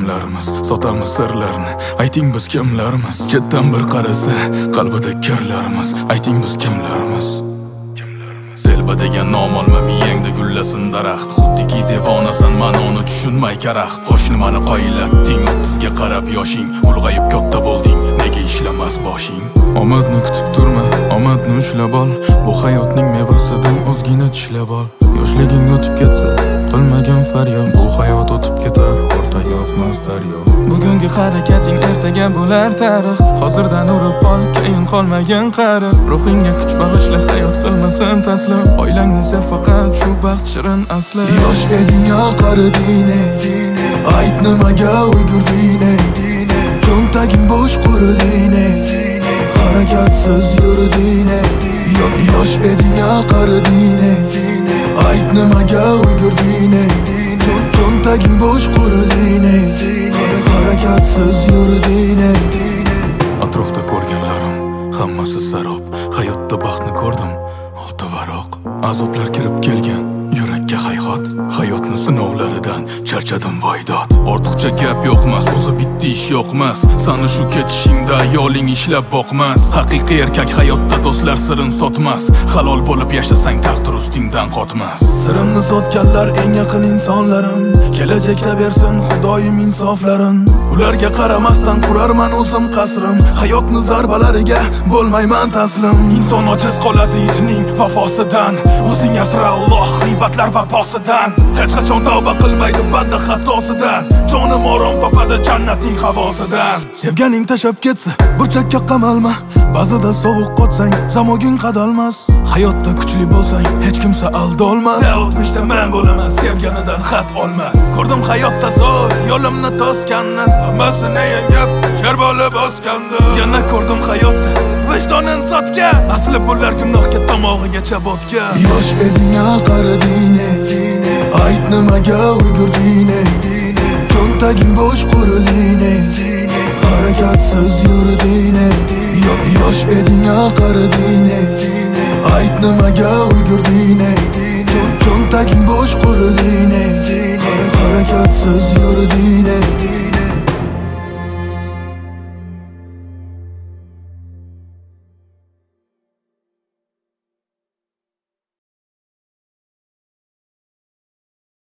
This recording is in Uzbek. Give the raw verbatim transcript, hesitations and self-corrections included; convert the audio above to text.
kimlarmiz? Sotamiz sirlarni, ayting biz kimlarmiz? Chetdan bir qarasa, qalbida kirlarmiz, ayting biz kimlarmiz? Telba degan nom olma miyangda gullasin daraxt. Xuddiki devonasan, ma'noni tushunmay karaxt. Xo'sh nimani qoyillatding? o'ttizga qarab yoshing ulg'ayib katta bo'lding, nega ishlamas boshing? Omadni kutib turma, omadni ushlab ol. Bu hayotning mevasidan ozgina tishlab ol. Yoshliging o'tib ketsa, qilmagan faryod. Bu hayot o'tib ketar, orqaga oqmas daryo. Bugungi harakating ertaga bo'lar tarix. Hozirdan urib ol, keyin qolmagan qari. Ruhingga kuch bag'ishla, hayot qilmasin taslim. Oilangni sev faqat, shu baxt shirin asli. Yosh eding ya qariding, ayt nimaga ulgurding? Ko'ntaging bo'sh quriding, harakatsiz yurding. Yosh eding ya qariding, ayt nimaga ulgurding? Ko'ntaging bo'sh quriding, harakatsiz yurding. Atrofda ko'rganlarim hammasi sarob. Hayotda baxtni ko'rdim, olti varoq. Azoblar kirib kelgan yurakka hayhot. Hayotni sinovlaridan charchadim voydod. Ortiqcha gap yo'qmas, o'zi bitti ish yo'qmas. Sani shu ketishingda yo'ling ishlab boqmas. Haqiqiy erkak hayotda do'stlar sirin sotmas. Halol bo'lib yashasang taqdir ustingdan qotmas. Sirimni sotganlar eng yaqin insonlarim. Kelajakda bersin Xudoyim insoflarin. Ularga qaramasdan qurarman o'zim qasrim. Hayotni zarbalariga bo'lmayman taslim. Inson ojiz qoladi itning vafosidan. O'zing asra Alloh g'iybatlar vaposidan. Hech qachon tavba qilmaydi banda xatosidan. Jonim orom topadi jannatning havosidan. Sevganing tashab ketsa burchakka qamalma. Ba'zida sovuq qotsang zamoging qadalmas. Hayotda kuchli bo'lsang hech kimsa aldolmas. O'tmishda men bo'laman, sevganidan xat olmas. Ko'rdim hayotda zo'r yo'limni to'sganni, hammasini yengib sher bo'lib o'sganni. Yana ko'rdim hayotda vijdonin sotgan, asli bular gunohga tomog'igacha botgan. Yosh eding ya qariding, ayt nimaga ulgurding? Ko'ntaging bo'sh quriding, harakatsiz yurding. Yosh eding ya qariding, ayt nimaga ulgurding? Ko'ntaging bo'sh quriding, harakatsiz